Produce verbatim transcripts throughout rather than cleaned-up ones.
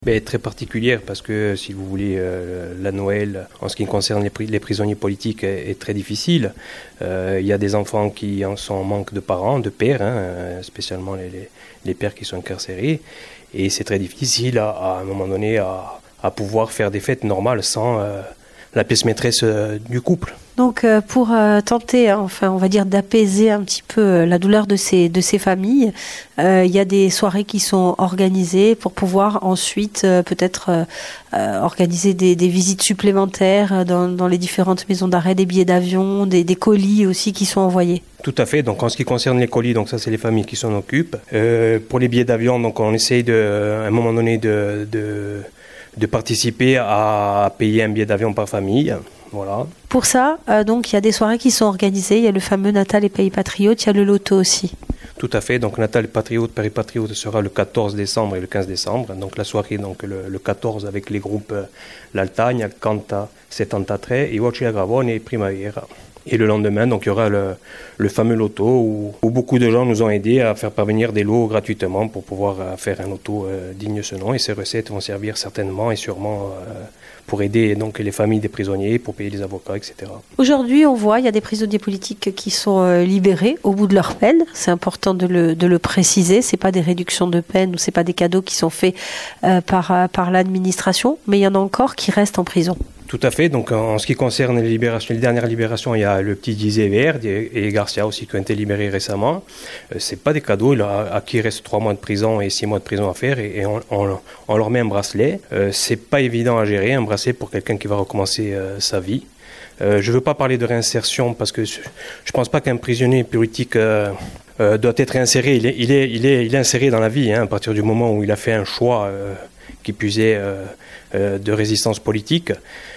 Mais très particulière parce que, si vous voulez, euh, la Noël, en ce qui concerne les, pri- les prisonniers politiques, est, est très difficile. Euh, il y a des enfants qui en sont en manque de parents, de pères, hein, spécialement les, les, les pères qui sont incarcérés. Et c'est très difficile à, à un moment donné à, à pouvoir faire des fêtes normales sans euh, la pièce maîtresse euh, du couple. Donc euh, pour euh, tenter, enfin on va dire d'apaiser un petit peu euh, la douleur de ces de ces familles, euh, il y a des soirées qui sont organisées pour pouvoir ensuite euh, peut-être euh, euh, organiser des, des visites supplémentaires dans, dans les différentes maisons d'arrêt, des billets d'avion, des, des colis aussi qui sont envoyés. Tout à fait. Donc en ce qui concerne les colis, donc ça c'est les familles qui s'en occupent. Euh, pour les billets d'avion, donc on essaye de, à un moment donné de, de de participer à payer un billet d'avion par famille. Voilà. Pour ça, euh, donc il y a des soirées qui sont organisées. Il y a le fameux Natal et Pays Patriote. Il y a le loto aussi. Tout à fait. Donc Natal et Patriote, Paris Patriote sera le quatorze décembre et le quinze décembre. Donc la soirée, donc le, le quatorze avec les groupes euh, L'Altagna, Canta, settantatré, et Voci a Gravone et Primavera. Et le lendemain, donc il y aura le, le fameux loto où, où beaucoup de gens nous ont aidés à faire parvenir des lots gratuitement pour pouvoir euh, faire un loto euh, digne de ce nom. Et ces recettes vont servir certainement et sûrement euh, pour aider donc les familles des prisonniers, pour payer les avocats, et cetera. Aujourd'hui, on voit il y a des prisonniers politiques qui sont euh, libérés au bout de leur peine. C'est important de le, de le préciser. C'est pas des réductions de peine ou c'est pas des cadeaux qui sont faits euh, par, par l'administration, mais il y en a encore qui restent en prison. Tout à fait. Donc, en ce qui concerne les libérations, les dernières libérations, il y a le petit Gizé Verde et Garcia aussi qui ont été libérés récemment. Euh, c'est pas des cadeaux. Là, à qui il reste trois mois de prison et six mois de prison à faire, et, et on, on, on leur met un bracelet. Euh, c'est pas évident à gérer, un bracelet pour quelqu'un qui va recommencer euh, sa vie. Euh, je veux pas parler de réinsertion parce que je, je pense pas qu'un prisonnier politique euh, euh, doit être réinséré. Il est, il est, il est, il est inséré dans la vie, hein, à partir du moment où il a fait un choix euh, qui puisait euh, euh, de résistance politique.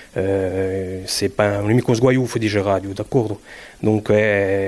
Euh, c'est pas un amico sguaiu, faut dire radio, d'accord. Donc euh,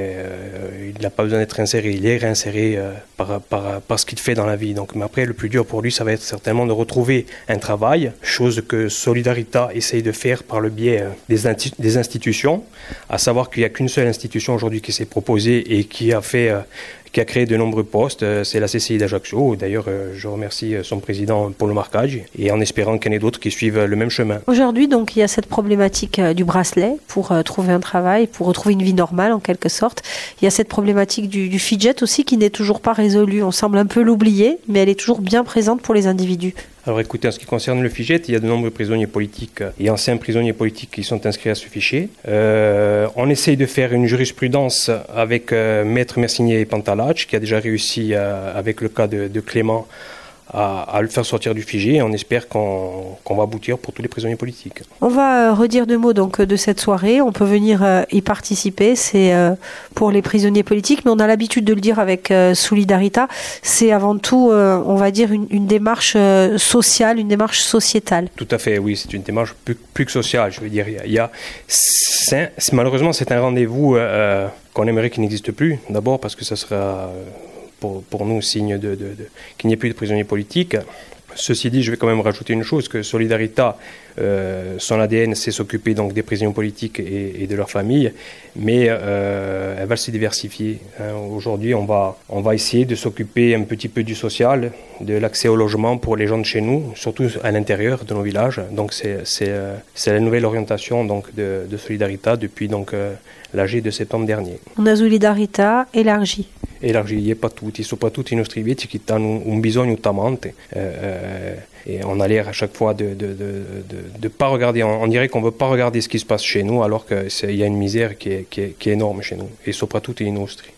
euh, il n'a pas besoin d'être inséré, il est réinséré euh, par, par, par ce qu'il fait dans la vie. Donc, mais après, le plus dur pour lui, ça va être certainement de retrouver un travail, chose que Solidarita essaye de faire par le biais euh, des, inti- des institutions, à savoir qu'il n'y a qu'une seule institution aujourd'hui qui s'est proposée et qui a fait euh, qui a créé de nombreux postes, c'est la C C I d'Ajaccio. D'ailleurs, je remercie son président Paulo Marcaggi, et en espérant qu'il y en ait d'autres qui suivent le même chemin. Aujourd'hui, donc, il y a cette problématique du bracelet pour euh, trouver un travail, pour retrouver une vie normale en quelque sorte. Il y a cette problématique du, du fidget aussi qui n'est toujours pas résolue. On semble un peu l'oublier, mais elle est toujours bien présente pour les individus. Alors écoutez, en ce qui concerne le fidget, il y a de nombreux prisonniers politiques et anciens prisonniers politiques qui sont inscrits à ce fichier. Euh, on essaye de faire une jurisprudence avec euh, Maître Mercinier et Pantalach, qui a déjà réussi euh, avec le cas de, de Clément à, à le faire sortir du fichier, et on espère qu'on, qu'on va aboutir pour tous les prisonniers politiques. On va euh, redire deux mots donc de cette soirée. On peut venir euh, y participer. C'est euh, pour les prisonniers politiques, mais on a l'habitude de le dire avec euh, Solidarita. C'est avant tout, euh, on va dire, une, une démarche euh, sociale, une démarche sociétale. Tout à fait, oui, c'est une démarche plus, plus que sociale. Je veux dire, il y a, il y a c'est, c'est, malheureusement, c'est un rendez-vous euh, qu'on aimerait qu'il n'existe plus. D'abord parce que ça sera euh, Pour, pour nous, signe de, de, de, qu'il n'y ait plus de prisonniers politiques. Ceci dit, je vais quand même rajouter une chose, que Solidarita, euh, son A D N, c'est s'occuper donc des prisonniers politiques et, et de leurs familles, mais euh, elle va se diversifier. Hein. Aujourd'hui, on va, on va essayer de s'occuper un petit peu du social, de l'accès au logement pour les gens de chez nous, surtout à l'intérieur de nos villages. Donc c'est, c'est, c'est la nouvelle orientation donc, de, de Solidarita depuis donc, euh, l'A G de septembre dernier. On a Solidarita élargie. Elargire pas tutti, soprattutto i nostri vecchi che hanno un bisogno tamante. Euh, et on a l'air à chaque fois de de de de, de pas regarder. On, on dirait qu'on veut pas regarder ce qui se passe chez nous, alors qu'il y a une misère qui est, qui est, qui est énorme chez nous, et soprattutto i nostri.